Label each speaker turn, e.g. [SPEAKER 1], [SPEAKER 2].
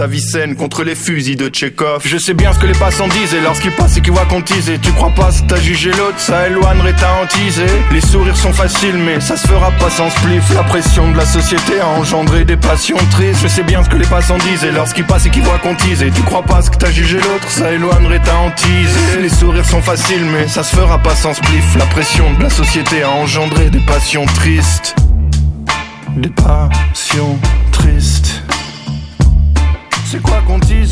[SPEAKER 1] Ta vie saine contre les fusils de Tchekhov. Je sais bien ce que les passants disent, et lorsqu'ils passent et qu'ils voient qu'on tease. Et tu crois pas ce que t'as jugé l'autre, ça éloignerait ta hantise. Les sourires sont faciles mais ça se fera pas sans spliff. La pression de la société a engendré des passions tristes. Je sais bien ce que les passants disent, et lorsqu'ils passent et qu'ils voient qu'on tease. Et tu crois pas ce que t'as jugé l'autre, ça éloignerait ta hantise. Les sourires sont faciles mais ça se fera pas sans spliff. La pression de la société a engendré des passions tristes. Des passions tristes. C'est quoi qu'on dise?